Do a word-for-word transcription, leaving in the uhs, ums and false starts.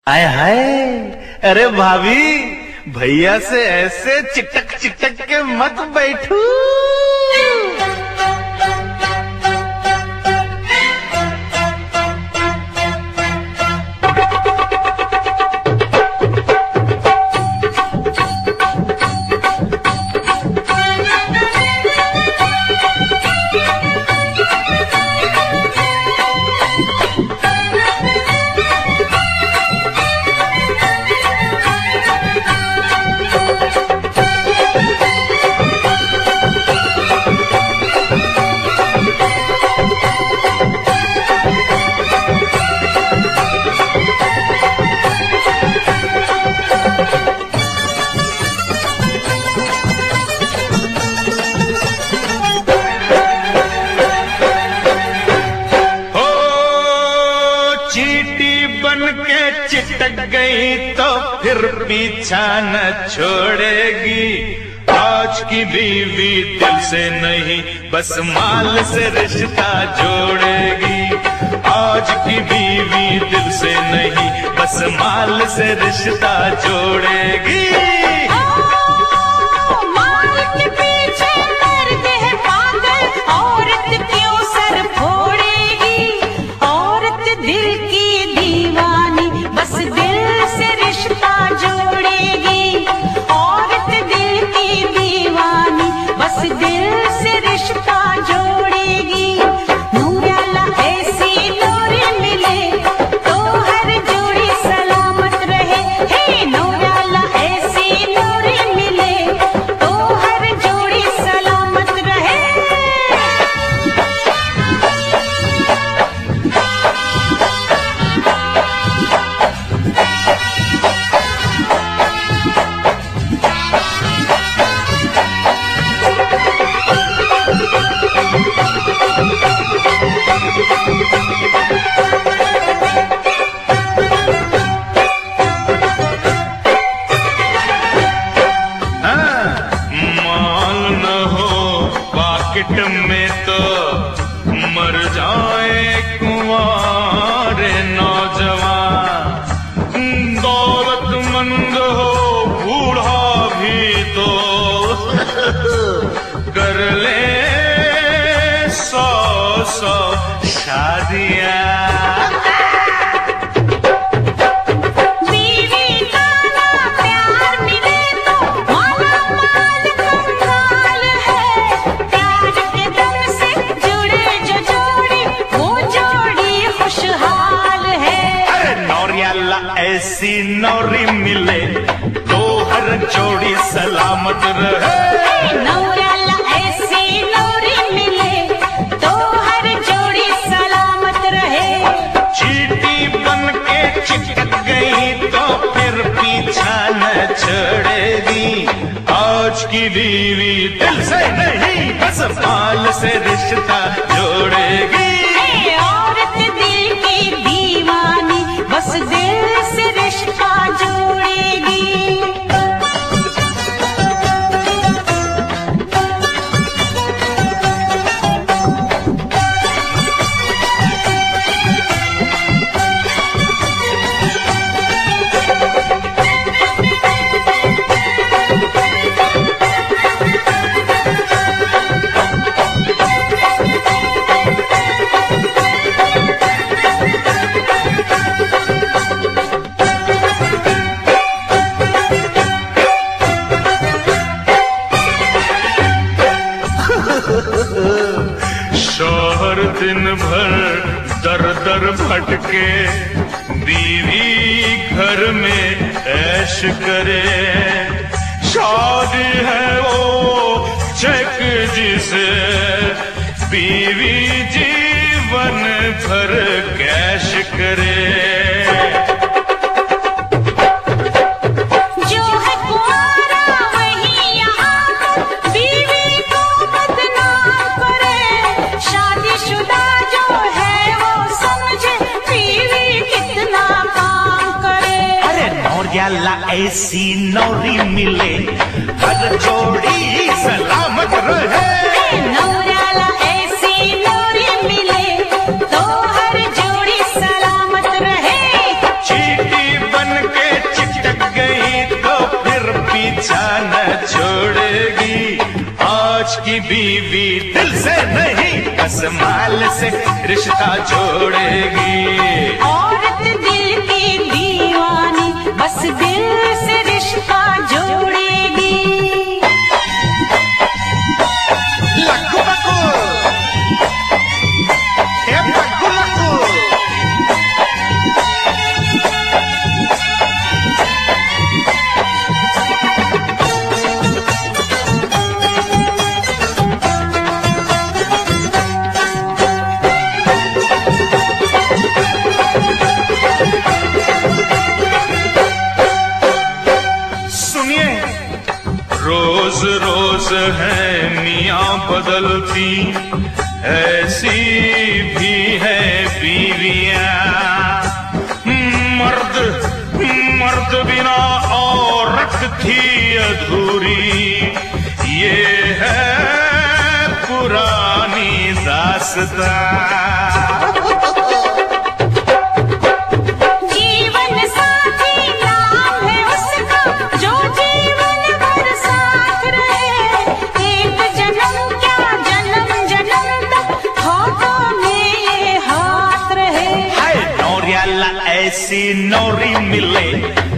हाय हाय, अरे भाभी, भैया से ऐसे चिटक चिटक के मत बैठू। चिटक गई तो फिर पीछा न छोड़ेगी। आज की बीवी दिल से नहीं बस माल से रिश्ता जोड़ेगी। आज की बीवी दिल से नहीं बस माल से रिश्ता जोड़ेगी। में तो मर जाए कुंवारे नौजवान। दौलतमंद हो बूढ़ा भी तो कर ले सौ सौ शादियां। ऐसी नौरी मिले तो हर जोड़ी सलामत रहे। नौराला ऐसी नौरी मिले तो हर जोड़ी सलामत रहे। चींटी बन के चिपक गई तो फिर पीछा न छोड़ेगी। आज की बीवी दिल से नहीं बस माल से रिश्ता जोड़ेगी। औरत दिल की दीवानी बस दिल से रिश्ता जोड़ेगी। शौहर दिन भर दर दर भटके, बीवी घर में ऐश करे। शादी है वो चेक जिसे बीवी जीवन भर कैश करे। ऐसी नौरी मिले हर जोड़ी सलामत रहे। नौराला ऐसी नौरी मिले तो हर जोड़ी सलामत रहे। चींटी बन बीवी दिल से नहीं बस माल से रिश्ता जोड़ेगी। औरत दिल की दीवानी बस दिल से रिश्ता जोड़ेगी। लक्कू बक्कू, ए बक्कू लक्कू। रोज रोज है मियाँ बदलती, ऐसी भी है बीवियाँ। मर्द मर्द बिना औरत थी अधूरी, ये है पुरानी दास्तां। ऐसी नौरी मिले